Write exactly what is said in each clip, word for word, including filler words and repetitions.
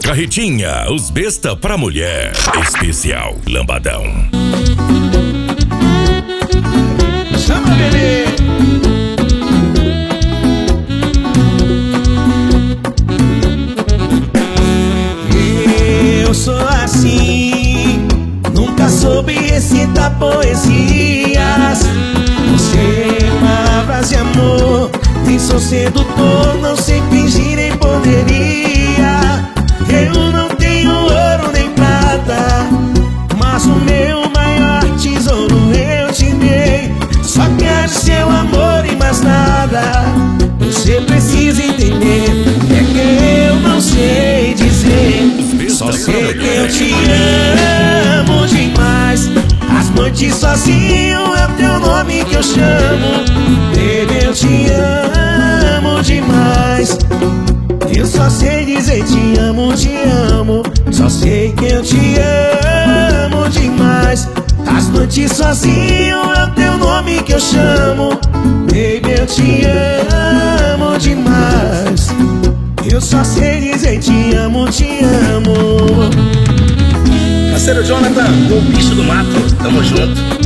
Carretinha, os besta pra mulher. Especial Lambadão. Chama, bebê. Eu sou assim, nunca soube recitar poesias. Você palavras de amor, nem sou sedutor, não sei fingir nem poderia. Eu não tenho ouro nem prata, mas o meu maior tesouro eu te dei. Só quero seu amor e mais nada. Você precisa entender, é que eu não sei dizer. Só sei que eu te amo demais. As noites sozinho é o teu nome que eu chamo. Baby, eu te amo demais. Eu só sei dizer te amo, te amo. Só sei que eu te amo demais. As noites sozinho é o teu nome que eu chamo. Baby, eu te amo demais. Eu só sei dizer te amo, te amo. Parceiro Jonathan, o bicho do mato, tamo junto.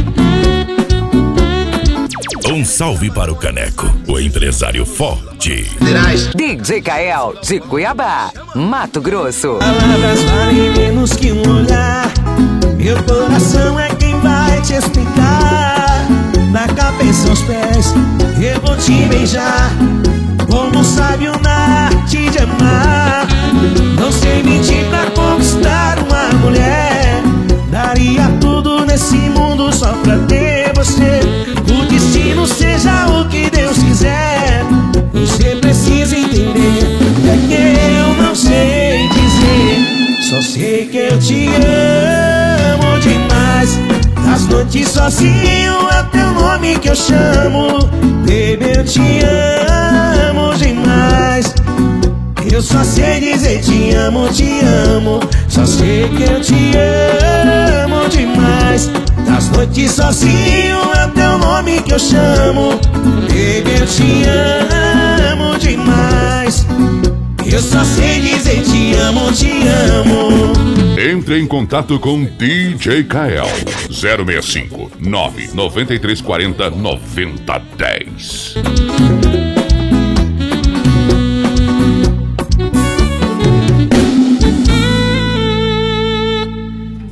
Um salve para o Caneco, o empresário forte. D J Kael, de Cuiabá, Mato Grosso. Palavras valem menos que um olhar. Meu coração é quem vai te explicar. Da cabeça aos pés, eu vou te beijar. Como um sábio na arte de amar. Não sei mentir pra conquistar uma mulher. Daria tudo nesse mundo só pra ter você. O destino seja o que Deus quiser. Você precisa entender, é que eu não sei dizer. Só sei que eu te amo demais. As noites sozinho é o teu nome que eu chamo. Baby, eu te amo demais. Eu só sei dizer te amo, te amo. Só sei que eu te amo demais. Das noites sozinho é o teu nome que eu chamo. Baby, eu te amo demais. Eu só sei dizer te amo, te amo. Entre em contato com D J Kael. zero seis cinco nove nove três quatro zero nove zero um zero.